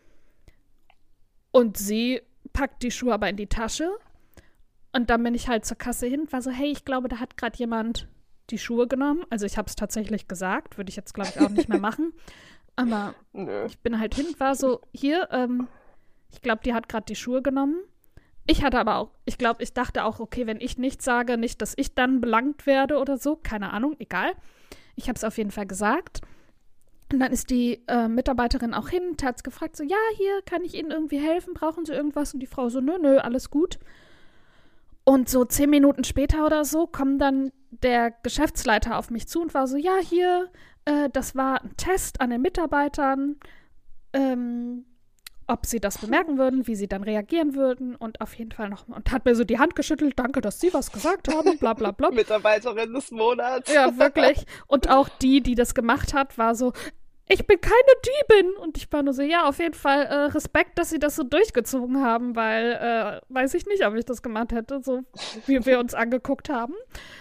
Und sie packt die Schuhe aber in die Tasche. Und dann bin ich halt zur Kasse hin und war so, hey, ich glaube, da hat gerade jemand die Schuhe genommen. Also ich habe es tatsächlich gesagt, würde ich jetzt, glaube ich, auch nicht mehr machen. Aber Nö. ich bin halt hin und war so, hier, ähm, ich glaube, die hat gerade die Schuhe genommen. Ich hatte aber auch, ich glaube, ich dachte auch, okay, wenn ich nichts sage, nicht, dass ich dann belangt werde oder so. Keine Ahnung, egal. Ich habe es auf jeden Fall gesagt. Und dann ist die äh, Mitarbeiterin auch hin und hat gefragt, so, ja, hier, kann ich Ihnen irgendwie helfen? Brauchen Sie irgendwas? Und die Frau so, nö, nö, alles gut. Und so zehn Minuten später oder so kommt dann der Geschäftsleiter auf mich zu und war so, ja, hier, äh, das war ein Test an den Mitarbeitern, ähm, ob sie das bemerken würden, wie sie dann reagieren würden und auf jeden Fall noch, und hat mir so die Hand geschüttelt, danke, dass Sie was gesagt haben, bla bla bla. Mitarbeiterin des Monats. Ja, wirklich. Und auch die, die das gemacht hat, war so, ich bin keine Diebin. Und ich war nur so, ja, auf jeden Fall äh, Respekt, dass sie das so durchgezogen haben, weil, äh, weiß ich nicht, ob ich das gemacht hätte, so wie wir uns angeguckt haben.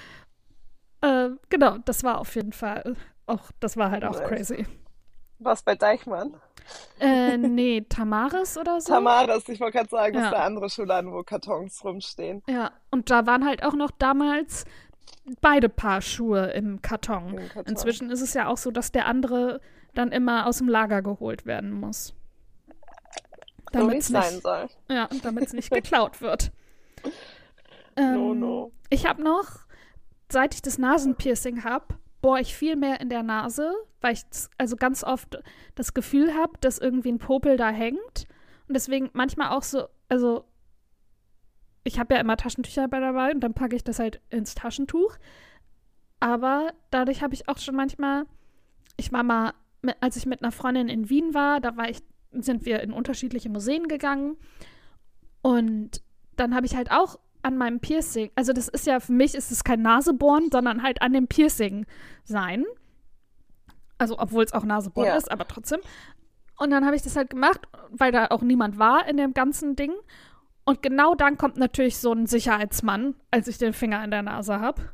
Äh, genau, das war auf jeden Fall auch, das war halt auch Nice. crazy. Was bei Deichmann? Äh, nee, Tamaris oder so? Tamaris, ich wollte gerade sagen, das ist Ja, der andere Schuhladen, wo Kartons rumstehen. ja. Und da waren halt auch noch damals beide Paar Schuhe im Karton. Im Karton. Inzwischen ist es ja auch so, dass der andere dann immer aus dem Lager geholt werden muss. So wie Damit es es sein nicht, soll. ja, damit es nicht geklaut wird. No, Ähm, no. ich habe noch, seit ich das Nasenpiercing habe, bohre ich viel mehr in der Nase, weil ich z- also ganz oft das Gefühl habe, dass irgendwie ein Popel da hängt. Und deswegen manchmal auch so, also ich habe ja immer Taschentücher bei dabei und dann packe ich das halt ins Taschentuch. Aber dadurch habe ich auch schon manchmal, ich war mal, mit, als ich mit einer Freundin in Wien war, da war ich, sind wir in unterschiedliche Museen gegangen und dann habe ich halt auch an meinem Piercing, also das ist ja, für mich ist es kein Nasebohren, sondern halt an dem Piercing sein. Also obwohl es auch Nasebohren Ja. ist, aber trotzdem. Und dann habe ich das halt gemacht, weil da auch niemand war in dem ganzen Ding. Und genau dann kommt natürlich so ein Sicherheitsmann, als ich den Finger in der Nase habe.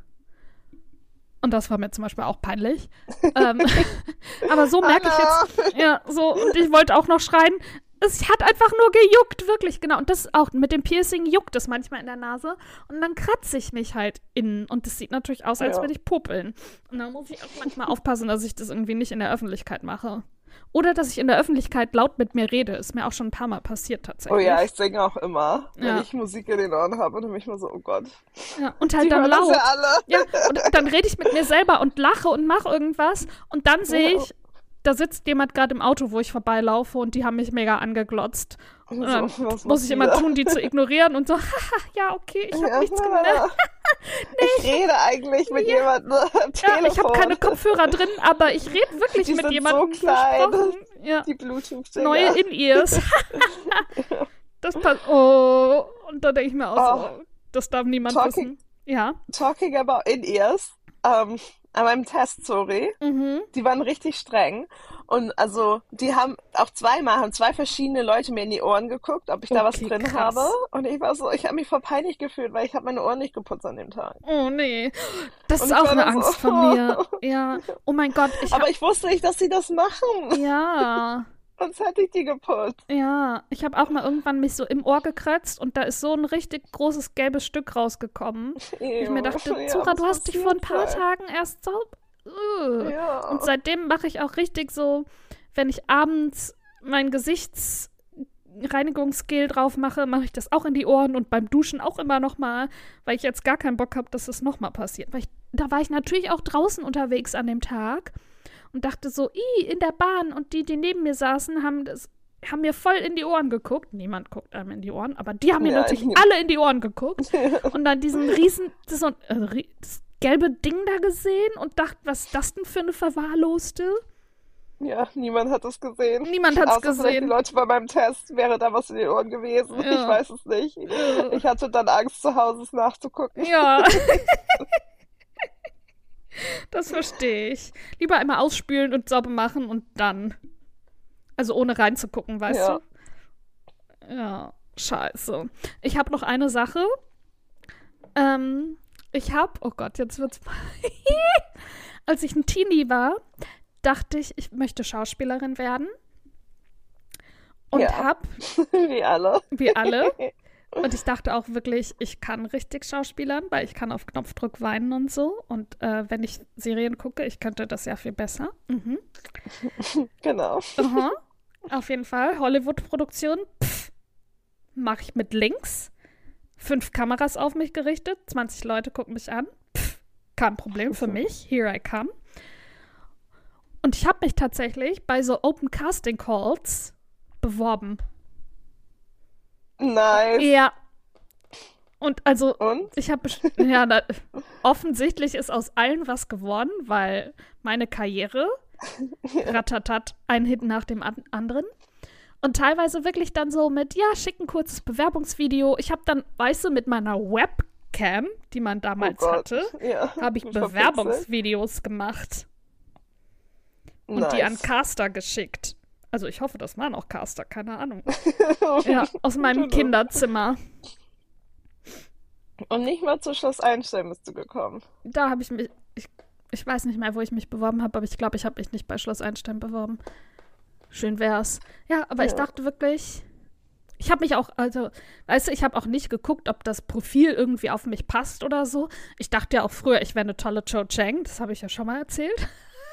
Und das war mir zum Beispiel auch peinlich. ähm, aber so merke ich Anna! jetzt, ja, so, und ich wollte auch noch schreien, es hat einfach nur gejuckt, wirklich, genau. Und das auch, mit dem Piercing juckt es manchmal in der Nase. Und dann kratze ich mich halt innen. Und das sieht natürlich aus, als Ja. würde ich popeln. Und dann muss ich auch manchmal aufpassen, dass ich das irgendwie nicht in der Öffentlichkeit mache. Oder dass ich in der Öffentlichkeit laut mit mir rede. Ist mir auch schon ein paar Mal passiert Oh tatsächlich. ja, ich singe auch immer, wenn Ja. ich Musik in den Ohren habe und dann bin ich mal so, oh Gott, Ja, und halt die dann hören das laut. ja alle. Ja, und dann rede ich mit mir selber und lache und mache irgendwas. Und dann sehe Ja. ich, da sitzt jemand gerade im Auto, wo ich vorbeilaufe und die haben mich mega angeglotzt. Und dann So, was muss machst ich du immer da? tun, die zu ignorieren und so, haha, ja, okay, ich habe Ja, nichts na, na, gemerkt. na. Ich rede eigentlich mit jemandem am Ja, ich habe Telefon. keine Kopfhörer drin, aber ich rede wirklich Die mit sind jemandem so klein. versprochen. Ja, Die Bluetooth-Dinger. neue In-Ears. Das passt. Oh, und da denke ich mir auch so, Oh, das darf niemand talking, wissen. Ja. talking about In-Ears, ähm, an meinem Test, sorry, Mhm. die waren richtig streng. Und also, die haben auch zweimal, haben zwei verschiedene Leute mir in die Ohren geguckt, ob ich da was Okay, drin habe. krass. Und ich war so, ich habe mich voll peinlich gefühlt, weil ich habe meine Ohren nicht geputzt an dem Tag. Oh nee, das Und ist ich auch war eine dann Angst von mir. so, Ja. Oh mein Gott, ich hab. aber ich wusste nicht, dass sie das machen. Ja. Sonst hätte ich die geputzt. Ja. Ich habe auch mal irgendwann mich so im Ohr gekratzt und da ist so ein richtig großes gelbes Stück rausgekommen. Und ich mir Ew. dachte, Ja, Zora, was du hast dich vor ein passiert paar sein? Tagen erst sau Uh. Ja. Und seitdem mache ich auch richtig so, wenn ich abends mein Gesichtsreinigungsgel drauf mache, mache ich das auch in die Ohren und beim Duschen auch immer noch mal, weil ich jetzt gar keinen Bock habe, dass es noch mal passiert. Weil ich, da war ich natürlich auch draußen unterwegs an dem Tag und dachte so, i, in der Bahn, und die, die neben mir saßen, haben das haben mir voll in die Ohren geguckt. Niemand guckt einem in die Ohren, aber die haben mir Ja, natürlich ich- alle in die Ohren geguckt. Und dann diesen riesen, das, so ein, äh, ri- das gelbe Ding da gesehen und dachte, was ist das denn für eine Verwahrloste? Ja, niemand hat es gesehen. Niemand hat's Außer vielleicht gesehen. die Leute bei meinem Test, wäre da was in den Ohren gewesen. Ja. Ich weiß es nicht. Ja. Ich hatte dann Angst, zu Hause es nachzugucken. Ja. Das verstehe ich. Lieber einmal ausspülen und sauber machen und dann. Also ohne reinzugucken, weißt Ja. du? Ja, scheiße. Ich habe noch eine Sache. Ähm, ich habe, oh Gott, jetzt wird's. Als ich ein Teenie war, dachte ich, ich möchte Schauspielerin werden. Und Ja. hab, Wie alle. wie alle, und ich dachte auch wirklich, ich kann richtig schauspielern, weil ich kann auf Knopfdruck weinen und so. Und äh, wenn ich Serien gucke, ich könnte das ja viel besser. Mhm. Genau. Aha. Auf jeden Fall. Hollywood-Produktion. Mache ich mit links. Fünf Kameras auf mich gerichtet. zwanzig Leute gucken mich an. Pff, kein Problem für mich. Here I come. Und ich habe mich tatsächlich bei so Open Casting Calls beworben. Nice. Ja. Und also, Und? ich habe, ja, na, offensichtlich ist aus allen was geworden, weil meine Karriere, ratatat, ein Hit nach dem an anderen. Und teilweise wirklich dann so mit, ja, schick ein kurzes Bewerbungsvideo. Ich habe dann, weißt du, mit meiner Webcam, die man damals Oh Gott. hatte, Ja. habe ich Verpixelt. Bewerbungsvideos gemacht und Nice. die an Caster geschickt. Also ich hoffe, das waren auch Caster, keine Ahnung. Ja, aus meinem Genau. Kinderzimmer. Und nicht mal zu Schloss Einstein bist du gekommen. Da habe ich mich, ich, ich weiß nicht mehr, wo ich mich beworben habe, aber ich glaube, ich habe mich nicht bei Schloss Einstein beworben. Schön wär's. Ja, aber ich Ja. dachte wirklich, ich habe mich auch, also, weißt du, ich habe auch nicht geguckt, ob das Profil irgendwie auf mich passt oder so. Ich dachte ja auch früher, ich wäre eine tolle Cho Chang, das habe ich ja schon mal erzählt.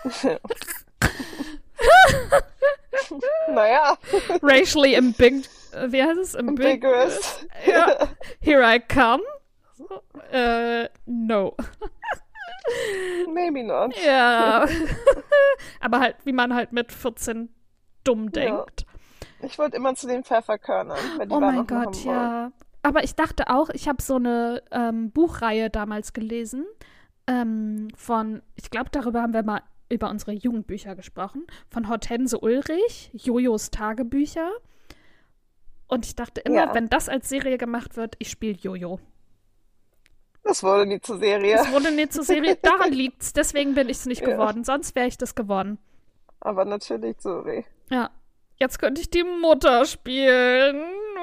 Naja, Racially ambig, äh, wie heißt es? Ambig ambiguous. Ja. Here I come. Äh, no. Maybe not. Ja. Aber halt, wie man halt mit vierzehn dumm denkt. Ich wollte immer zu den Pfefferkörnern, weil die Oh waren mein noch in Gott, Hamburg. ja. Aber ich dachte auch, ich habe so eine ähm, Buchreihe damals gelesen ähm, von, ich glaube, darüber haben wir mal über unsere Jugendbücher gesprochen, von Hortense Ulrich, Jojos Tagebücher. Und ich dachte immer, Ja. wenn das als Serie gemacht wird, ich spiele Jojo. Das wurde nie zur Serie. Es wurde nie zur Serie, daran liegt's, deswegen bin ich es nicht Ja. geworden, sonst wäre ich das geworden. Aber natürlich, sorry. Ja, jetzt könnte ich die Mutter spielen.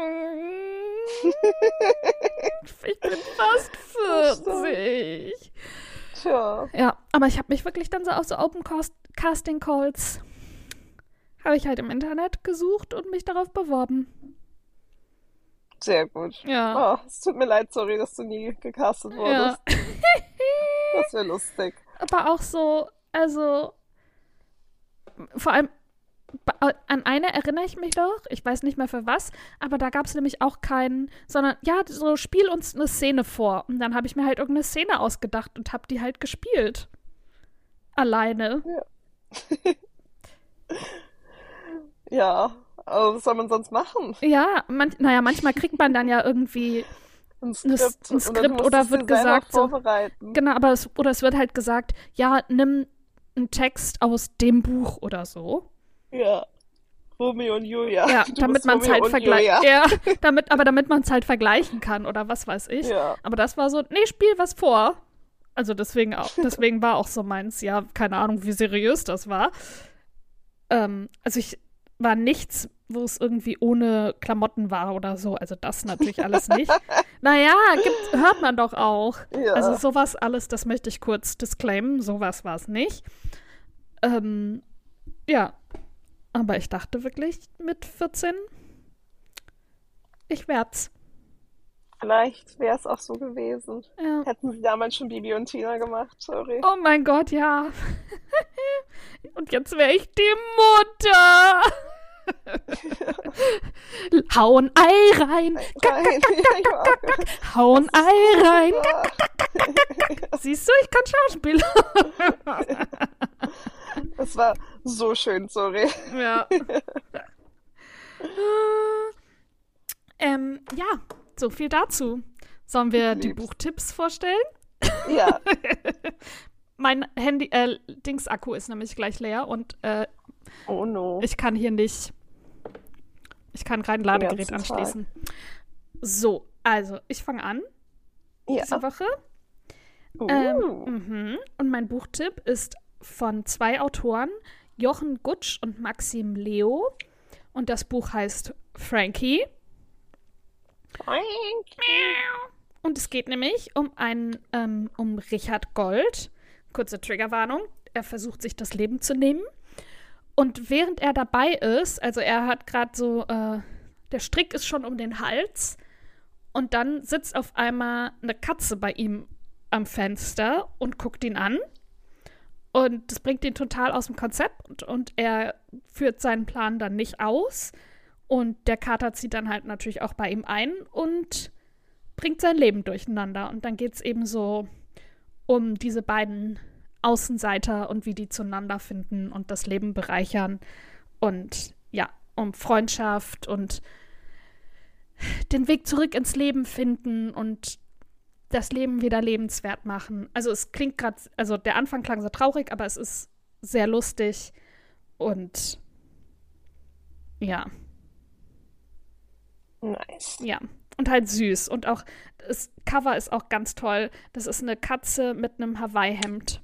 Ich bin fast vierzig. Tja, Ja, aber ich habe mich wirklich dann so auf so Open Cast Casting Calls habe ich halt im Internet gesucht und mich darauf beworben. sehr gut. Ja. Oh, es tut mir leid, sorry, dass du nie gecastet Ja. wurdest. Das wäre lustig. Aber auch so, also vor allem ba- an eine erinnere ich mich doch, ich weiß nicht mehr für was, aber da gab es nämlich auch keinen, sondern ja, so spiel uns eine Szene vor. Und dann habe ich mir halt irgendeine Szene ausgedacht und habe die halt gespielt. Alleine. Ja, aber was soll man sonst machen? Ja, man, naja, manchmal kriegt man dann ja irgendwie, Ein Ein Skript. ein Und Skript dann musst oder du's wird dir selber gesagt so- vorbereiten. genau, aber es, oder es wird halt gesagt, ja, nimm einen Text aus dem Buch oder so. Ja. Romeo und Julia. Ja, Du damit bist man es Romeo halt und vergleicht. Julia. Ja, damit, aber damit man es halt vergleichen kann oder was weiß ich. Ja. Aber das war so, nee, spiel was vor. Also deswegen auch, deswegen war auch so meins, ja, keine Ahnung, wie seriös das war. Ähm, also ich war nichts, wo es irgendwie ohne Klamotten war oder so. Also das natürlich alles nicht. Naja, gibt, hört man doch auch. Ja. Also sowas alles, das möchte ich kurz disclaimen, sowas war es nicht. Ähm, ja, aber ich dachte wirklich mit vierzehn, ich werd's. Vielleicht wäre es auch so gewesen. Ja. Hätten sie damals schon Bibi und Tina gemacht, sorry. Oh mein Gott, ja. Und jetzt wäre ich die Mutter. Hau ein Ei rein. Nein, ich war auch- Hau ein Ei rein. Ah, Siehst du, ich kann Schauspieler. Das war so schön, sorry. Ja. Ähm, ja, so viel dazu. Sollen wir die Lieb's. Buchtipps vorstellen? Ja, Mein Handy, äh, Dings-Akku ist nämlich gleich leer und äh, oh no. ich kann hier nicht, ich kann kein Ladegerät ganzen Tag. anschließen. So, also, ich fange an Ja. diese Woche. Uh. Ähm, mhm. Und mein Buchtipp ist von zwei Autoren, Jochen Gutsch und Maxim Leo. Und das Buch heißt Frankie. Und es geht nämlich um einen, ähm, um Richard Gold. Kurze Triggerwarnung. Er versucht, sich das Leben zu nehmen. Und während er dabei ist, also er hat gerade so, äh, der Strick ist schon um den Hals. Und dann sitzt auf einmal eine Katze bei ihm am Fenster und guckt ihn an. Und das bringt ihn total aus dem Konzept. Und, und er führt seinen Plan dann nicht aus. Und der Kater zieht dann halt natürlich auch bei ihm ein und bringt sein Leben durcheinander. Und dann geht es eben so um diese beiden Außenseiter und wie die zueinander finden und das Leben bereichern. Und ja, um Freundschaft und den Weg zurück ins Leben finden und das Leben wieder lebenswert machen. Also es klingt gerade, also der Anfang klang so traurig, aber es ist sehr lustig und ja, Nice. ja. Und halt süß. Und auch das Cover ist auch ganz toll. Das ist eine Katze mit einem Hawaii-Hemd.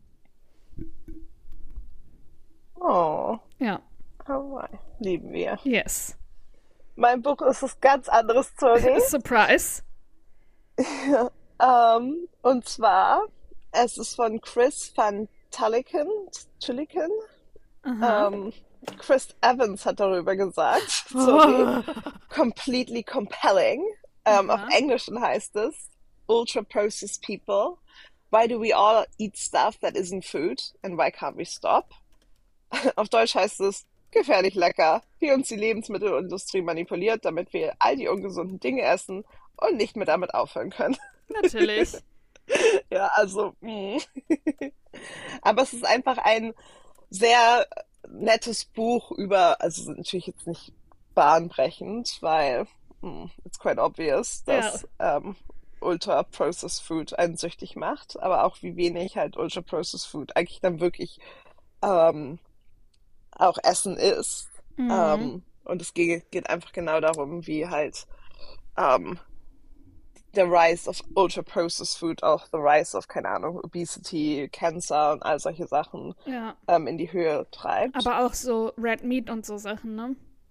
Oh, Ja, Hawaii. Lieben wir. yes. Mein Buch ist was ganz anderes, sorry. Surprise. Ähm, und zwar, es ist von Chris van Tulliken. Tulliken? Aha. Ähm, Chris Evans hat darüber gesagt. Sorry. Completely compelling. Ähm, auf Aha. Englisch heißt es Ultra Processed People. Why do we all eat stuff that isn't food? And why can't we stop? Auf Deutsch heißt es gefährlich lecker, wie uns die Lebensmittelindustrie manipuliert, damit wir all die ungesunden Dinge essen und nicht mehr damit aufhören können. Natürlich. Ja, also, mm. Aber es ist einfach ein sehr nettes Buch über, also natürlich jetzt nicht bahnbrechend, weil mm, it's quite obvious, dass ähm, Ultra-Processed Food einen süchtig macht, aber auch wie wenig halt Ultra-Processed Food eigentlich dann wirklich ähm, auch Essen ist. Mhm. Ähm, und es geht, geht einfach genau darum, wie halt ähm, der Rise of Ultra-Processed Food, auch the Rise of, keine Ahnung, Obesity, Cancer und all solche Sachen Ja. ähm, in die Höhe treibt. Aber auch so Red Meat und so Sachen, ne?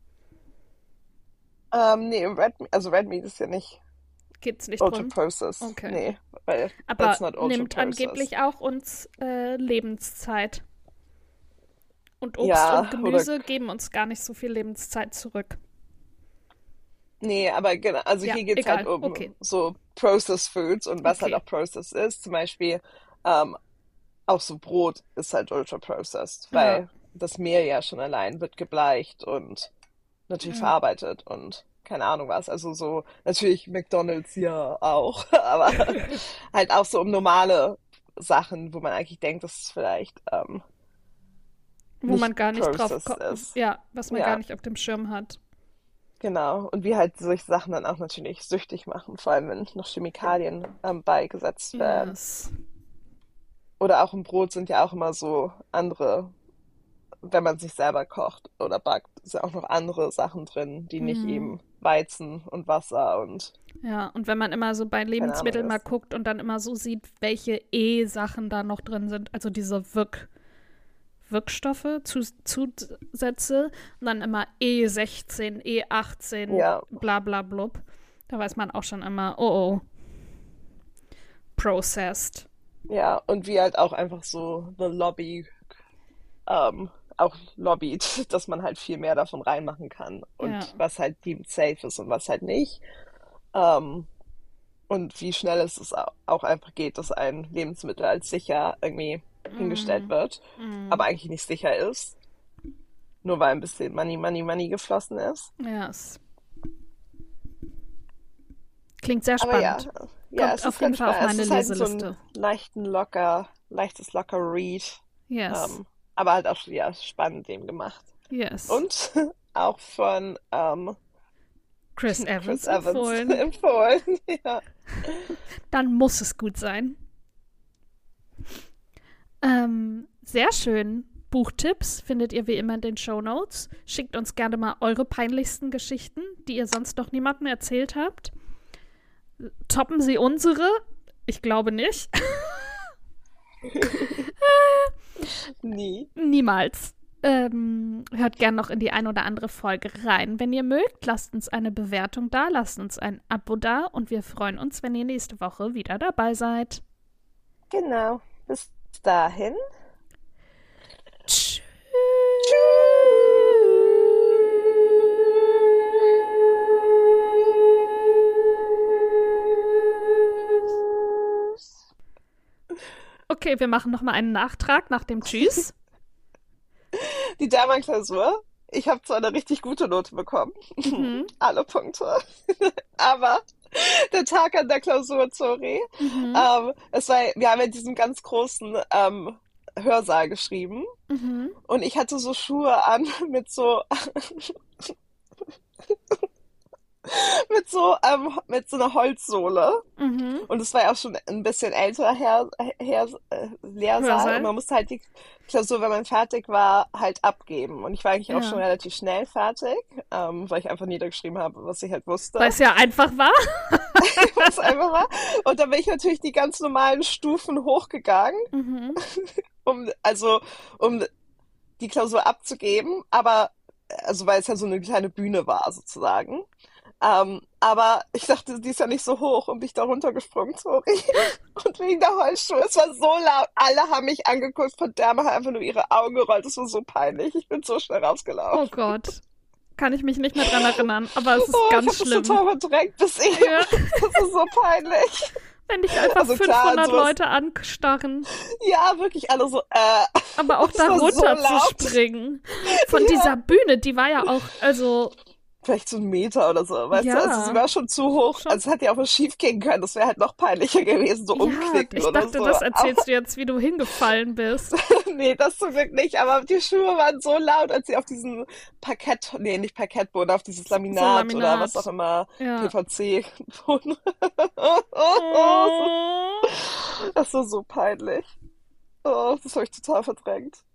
Ähm, nee, Red, also Red Meat ist ja nicht Geht's nicht drum. Ultra-Processed. Okay. Nee, weil Aber that's not nimmt ultra-processed. angeblich auch uns äh, Lebenszeit. Und Obst Ja, und Gemüse geben uns gar nicht so viel Lebenszeit zurück. Nee, aber genau, also Ja, hier geht's egal. halt um Okay. so Processed Foods und was halt Okay. auch Processed ist. Zum Beispiel ähm, auch so Brot ist halt ultra-processed, weil Ja. das Mehl ja schon allein wird gebleicht und natürlich Ja. verarbeitet und keine Ahnung was. Also so, natürlich McDonald's ja auch, aber halt auch so um normale Sachen, wo man eigentlich denkt, dass es vielleicht ähm, Wo nicht man gar nicht drauf processed kommt. ist. Ja, was man Ja. gar nicht auf dem Schirm hat. Genau. Und wie halt solche Sachen dann auch natürlich süchtig machen, vor allem wenn noch Chemikalien ähm, beigesetzt werden. Yes. Oder auch im Brot sind ja auch immer so andere, wenn man sich selber kocht oder backt, ist ja auch noch andere Sachen drin, die nicht Mhm. eben Weizen und Wasser und Ja, und wenn man immer so bei Lebensmitteln mal ist. guckt und dann immer so sieht, welche E-Sachen da noch drin sind, also diese Wirk Wirkstoffe, Zus Zusätze und dann immer E sechzehn, E achtzehn, ja, bla bla blub. Da weiß man auch schon immer, oh oh, processed. ja, und wie halt auch einfach so the Lobby ähm, auch lobbyt, dass man halt viel mehr davon reinmachen kann und Ja. was halt deemed safe ist und was halt nicht. Ähm, und wie schnell es es au- auch einfach geht, dass ein Lebensmittel als sicher irgendwie hingestellt Mm, wird, mm. aber eigentlich nicht sicher ist, nur weil ein bisschen Money, Money, Money geflossen ist. Ja, es klingt sehr Aber ja, spannend. ja, Kommt es auf ist jeden ganz Fall auf spannend. Es meine ist halt so ein Leseliste. leichten, locker, leichtes, locker Read, Yes, ähm, aber halt auch ja, spannend eben gemacht. yes. Und auch von ähm, Chris Chris Evans Evans empfohlen. empfohlen. Ja. Dann muss es gut sein. Ähm, sehr schön. Buchtipps findet ihr wie immer in den Shownotes. Schickt uns gerne mal eure peinlichsten Geschichten, die ihr sonst noch niemandem erzählt habt. Toppen sie unsere? Ich glaube nicht. Nie. Niemals. Ähm, hört gern noch in die ein oder andere Folge rein. Wenn ihr mögt, lasst uns eine Bewertung da, lasst uns ein Abo da und wir freuen uns, wenn ihr nächste Woche wieder dabei seid. Genau. Bis dahin. Tschüss. Tschüss. Okay, wir machen nochmal einen Nachtrag nach dem Tschüss. Die Derma-Klausur. Ich habe zwar eine richtig gute Note bekommen, Mhm. alle Punkte, aber der Tag an der Klausur, sorry, Mhm. ähm, es war, wir haben in diesem ganz großen ähm, Hörsaal geschrieben Mhm. und ich hatte so Schuhe an mit so mit so ähm, mit so einer Holzsohle. Mhm. Und es war ja auch schon ein bisschen älter her, her, äh, Lehrsaal und Hörsaal. man musste halt die Klausur, wenn man fertig war, halt abgeben. Und ich war eigentlich auch schon Ja. relativ schnell fertig, ähm, weil ich einfach niedergeschrieben habe, was ich halt wusste, Weil es ja einfach war. was einfach war. Und dann bin ich natürlich die ganz normalen Stufen hochgegangen, Mhm. um, also, um die Klausur abzugeben, aber, also, weil es ja so eine kleine Bühne war, sozusagen. Ähm, aber ich dachte, die ist ja nicht so hoch und bin ich da runtergesprungen, sorry. Und wegen der Holzschuhe, es war so laut, alle haben mich angeguckt, von der haben einfach nur ihre Augen gerollt, es war so peinlich, ich bin so schnell Oh rausgelaufen. Gott. Kann ich mich nicht mehr dran erinnern, aber es ist Oh, ich ganz habe das schlimm. total verdrängt bis eben, Ja. das ist so peinlich. Wenn dich einfach Also klar, fünfhundert sowas, Leute anstarren, ja, wirklich alle so, äh, aber auch es da war so runter zu laut. springen. Von Ja, dieser Bühne, die war ja auch, also, vielleicht so einen Meter oder so, weißt du, also sie ja, war schon zu hoch, schon. also es hätte ja auch was schief gehen können, das wäre halt noch peinlicher gewesen, so Ja, umknicken ich oder dachte, so, das aber erzählst du jetzt, wie du hingefallen bist. nee, das zum Glück nicht, aber die Schuhe waren so laut, als sie auf diesen Parkett, nee, nicht Parkettboden, auf dieses So Laminat oder was auch Laminat. immer, Ja. P V C-Boden. Oh. Das war so peinlich. Oh, das habe ich total verdrängt.